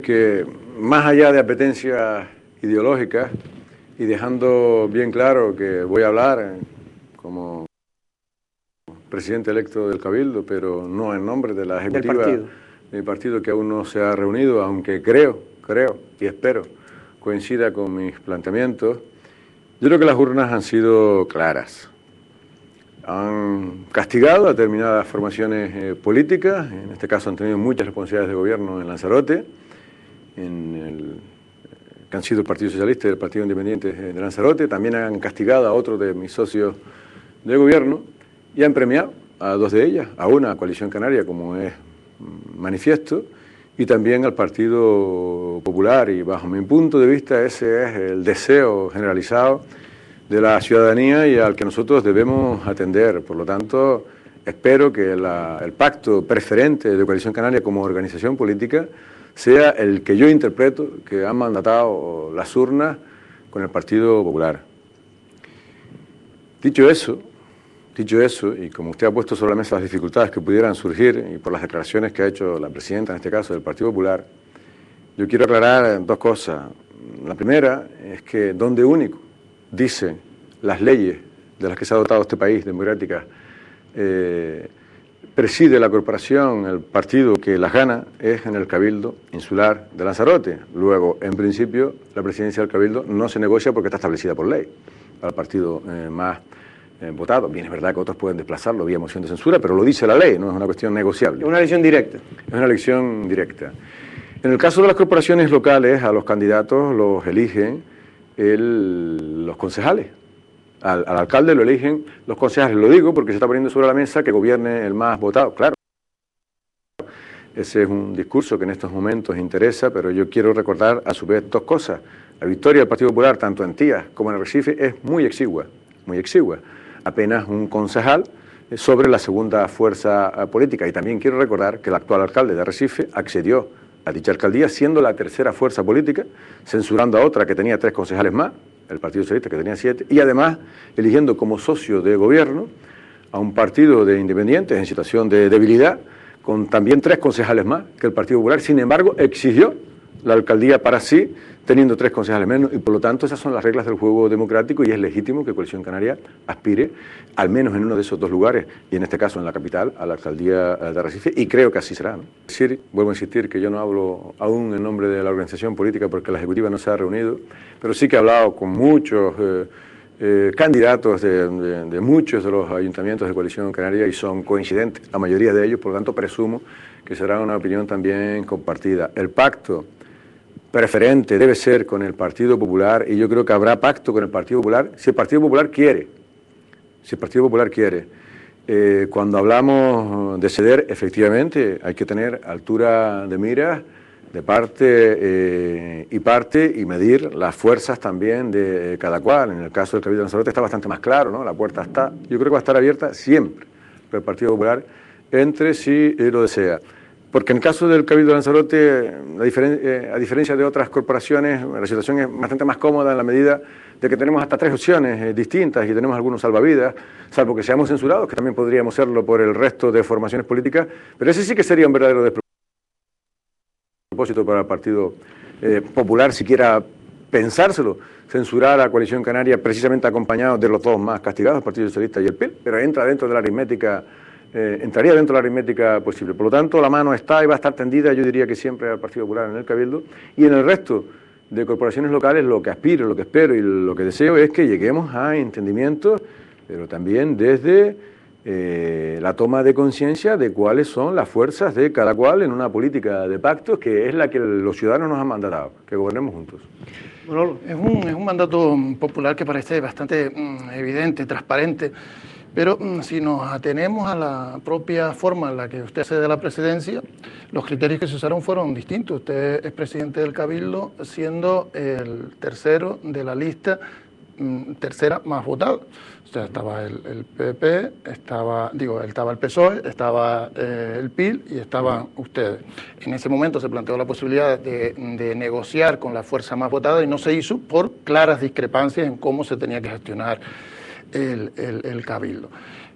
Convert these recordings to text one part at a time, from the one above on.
que más allá de apetencias ideológicas y dejando bien claro que voy a hablar como presidente electo del Cabildo, pero no en nombre de la ejecutiva de mi partido, que aún no se ha reunido, aunque creo y espero coincida con mis planteamientos. Yo creo que las urnas han sido claras. Han castigado a determinadas formaciones políticas, en este caso han tenido muchas responsabilidades de gobierno en Lanzarote, que han sido el Partido Socialista y el Partido Independiente de Lanzarote. También han castigado a otros de mis socios de gobierno y han premiado a dos de ellas, a una, a Coalición Canaria, como es manifiesto, y también al Partido Popular. Y bajo mi punto de vista ese es el deseo generalizado de la ciudadanía y al que nosotros debemos atender. Por lo tanto, espero que el pacto preferente de Coalición Canaria como organización política sea el que yo interpreto que han mandatado las urnas con el Partido Popular. Dicho eso, y como usted ha puesto sobre la mesa las dificultades que pudieran surgir, y por las declaraciones que ha hecho la presidenta, en este caso, del Partido Popular, yo quiero aclarar dos cosas. La primera es que donde único dice las leyes de las que se ha dotado este país, democráticas, preside la corporación, el partido que las gana, es en el Cabildo Insular de Lanzarote. Luego, en principio, la presidencia del Cabildo no se negocia porque está establecida por ley al partido más votado. Bien, es verdad que otros pueden desplazarlo vía moción de censura, pero lo dice la ley, no es una cuestión negociable. Es una elección directa. Es una elección directa. En el caso de las corporaciones locales, a los candidatos los eligen los concejales. Al alcalde lo eligen los concejales. Lo digo porque se está poniendo sobre la mesa que gobierne el más votado. Claro, ese es un discurso que en estos momentos interesa, pero yo quiero recordar a su vez dos cosas. La victoria del Partido Popular, tanto en Tías como en Arrecife, es muy exigua, muy exigua. Apenas un concejal sobre la segunda fuerza política. Y también quiero recordar que el actual alcalde de Arrecife accedió a dicha alcaldía siendo la tercera fuerza política, censurando a otra que tenía 3 concejales más, el Partido Socialista, que tenía 7, y además eligiendo como socio de gobierno a un partido de independientes en situación de debilidad, con también 3 concejales más que el Partido Popular. Sin embargo, exigió la alcaldía para sí, teniendo 3 concejales menos, y por lo tanto esas son las reglas del juego democrático, y es legítimo que Coalición Canaria aspire, al menos en uno de esos 2 lugares, y en este caso en la capital, a la alcaldía de Arrecife, y creo que así será, ¿no? Vuelvo a insistir que yo no hablo aún en nombre de la organización política porque la ejecutiva no se ha reunido, pero sí que he hablado con muchos candidatos de muchos de los ayuntamientos de Coalición Canaria y son coincidentes, la mayoría de ellos, por lo tanto presumo que será una opinión también compartida. El pacto preferente debe ser con el Partido Popular, y yo creo que habrá pacto con el Partido Popular si el Partido Popular quiere. Si el Partido Popular quiere. Cuando hablamos de ceder, efectivamente hay que tener altura de miras de parte y parte, y medir las fuerzas también de cada cual. En el caso del Cabildo de Lanzarote está bastante más claro, ¿no? La puerta está, yo creo que va a estar abierta siempre para el Partido Popular, entre si lo desea. Porque en el caso del Cabildo de Lanzarote, a diferencia de otras corporaciones, la situación es bastante más cómoda en la medida de que tenemos hasta 3 opciones distintas y tenemos algunos salvavidas, salvo que seamos censurados, que también podríamos serlo por el resto de formaciones políticas, pero ese sí que sería un verdadero despropósito para el Partido Popular, siquiera pensárselo, censurar a Coalición Canaria precisamente acompañado de los 2 más castigados, el Partido Socialista y el PIL, pero entra dentro de la aritmética. Entraría dentro de la aritmética posible. Por lo tanto, la mano está y va a estar tendida, yo diría que siempre al Partido Popular en el Cabildo, y en el resto de corporaciones locales lo que aspiro, lo que espero y lo que deseo es que lleguemos a entendimientos, pero también desde la toma de conciencia de cuáles son las fuerzas de cada cual en una política de pactos que es la que los ciudadanos nos han mandatado, que gobernemos juntos. Bueno, es un mandato popular que parece bastante evidente, transparente. Pero si nos atenemos a la propia forma en la que usted accede a la presidencia, los criterios que se usaron fueron distintos. Usted es presidente del Cabildo siendo el tercero de la lista, tercera más votada. O sea, estaba el PP, estaba el PSOE, estaba el PIL y estaban ustedes. En ese momento se planteó la posibilidad de negociar con la fuerza más votada y no se hizo por claras discrepancias en cómo se tenía que gestionar el Cabildo.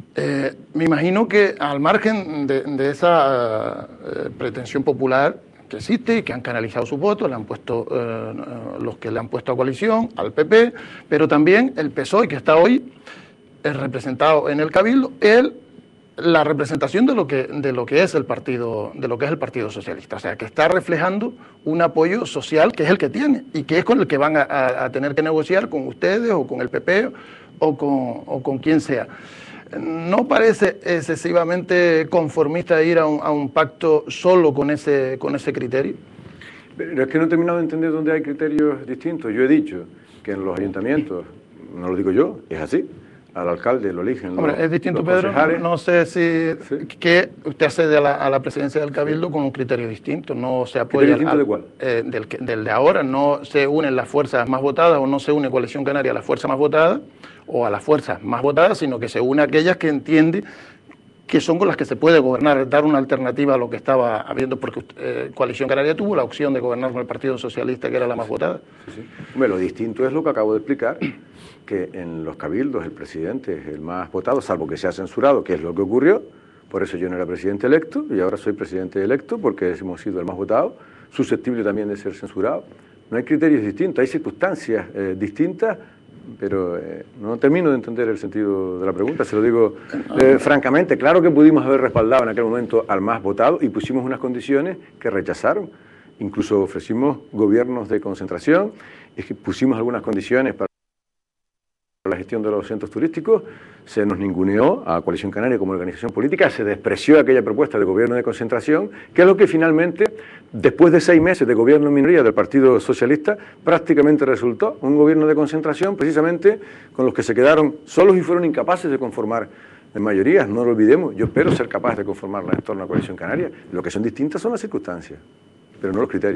Me imagino que al margen de esa pretensión popular, esto existe y que han canalizado sus votos, le han puesto, los que le han puesto a coalición, al PP, pero también el PSOE, que está hoy representado en el Cabildo, la representación de lo que es el Partido Socialista, o sea, que está reflejando un apoyo social que es el que tiene y que es con el que van a tener que negociar con ustedes o con el PP o con quien sea. ¿No parece excesivamente conformista ir a un pacto solo con ese criterio? Pero es que no he terminado de entender dónde hay criterios distintos. Yo he dicho que en los ayuntamientos, no lo digo yo, es así. Al alcalde lo eligen. Hombre, es distinto, Pedro. No sé si ¿sí? Que usted accede a la presidencia del Cabildo con un criterio distinto. No se apoya. ¿Distinto de cuál? Del de ahora. No se unen las fuerzas más votadas o no se une Coalición Canaria a las fuerzas más votadas o a las fuerzas más votadas, sino que se une a aquellas que entiende que son con las que se puede gobernar, dar una alternativa a lo que estaba habiendo, porque Coalición Canaria tuvo la opción de gobernar con el Partido Socialista, que era la más votada. Sí. Hombre, lo distinto es lo que acabo de explicar, que en los cabildos el presidente es el más votado, salvo que sea censurado, que es lo que ocurrió. Por eso yo no era presidente electo y ahora soy presidente electo porque hemos sido el más votado, susceptible también de ser censurado. No hay criterios distintos, hay circunstancias distintas, pero no termino de entender el sentido de la pregunta, se lo digo francamente. Claro que pudimos haber respaldado en aquel momento al más votado y pusimos unas condiciones que rechazaron. Incluso ofrecimos gobiernos de concentración, es que pusimos algunas condiciones para la gestión de los centros turísticos, se nos ninguneó a Coalición Canaria como organización política, se despreció aquella propuesta de gobierno de concentración, que es lo que finalmente, después de 6 meses de gobierno en minoría del Partido Socialista, prácticamente resultó un gobierno de concentración, precisamente con los que se quedaron solos y fueron incapaces de conformar en mayorías. No lo olvidemos, yo espero ser capaz de conformarla en torno a Coalición Canaria. Lo que son distintas son las circunstancias, pero no los criterios.